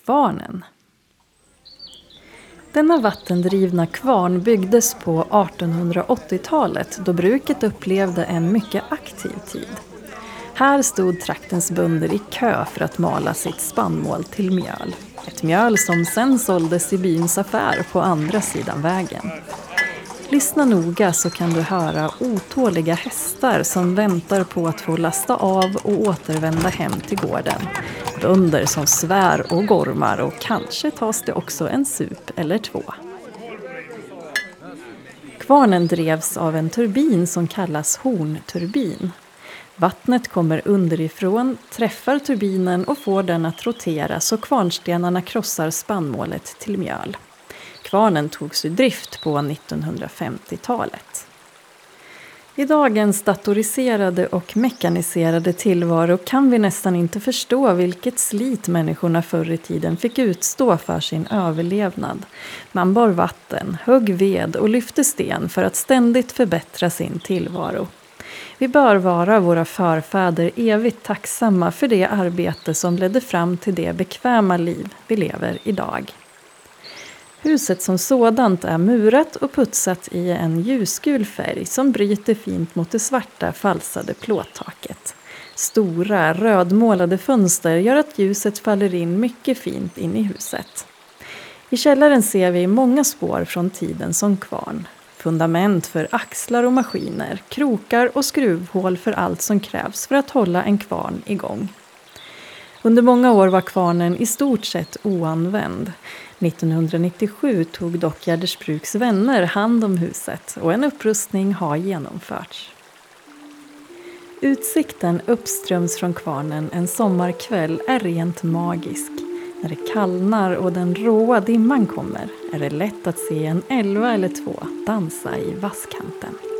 Kvarnen. Denna vattendrivna kvarn byggdes på 1880-talet då bruket upplevde en mycket aktiv tid. Här stod traktens bönder i kö för att mala sitt spannmål till mjöl. Ett mjöl som sen såldes i byns affär på andra sidan vägen. Lyssna noga så kan du höra otåliga hästar som väntar på att få lasta av och återvända hem till gården. Bönder som svär och gormar och kanske tas det också en sup eller två. Kvarnen drevs av en turbin som kallas hornturbin. Vattnet kommer underifrån, träffar turbinen och får den att rotera så kvarnstenarna krossar spannmålet till mjöl. Kvarnen togs i drift på 1950-talet. I dagens datoriserade och mekaniserade tillvaro kan vi nästan inte förstå vilket slit människorna förr i tiden fick utstå för sin överlevnad. Man bar vatten, högg ved och lyfte sten för att ständigt förbättra sin tillvaro. Vi bör vara våra förfäder evigt tacksamma för det arbete som ledde fram till det bekväma liv vi lever idag. Huset som sådant är murat och putsat i en ljusgul färg som bryter fint mot det svarta falsade plåttaket. Stora rödmålade fönster gör att ljuset faller in mycket fint in i huset. I källaren ser vi många spår från tiden som kvarn. Fundament för axlar och maskiner, krokar och skruvhål för allt som krävs för att hålla en kvarn igång. Under många år var kvarnen i stort sett oanvänd. 1997 tog dock Gärdersbruks vänner hand om huset och en upprustning har genomförts. Utsikten uppströms från kvarnen en sommarkväll är rent magisk. När det kallnar och den råa dimman kommer är det lätt att se en 11 eller 2 dansa i vasskanten.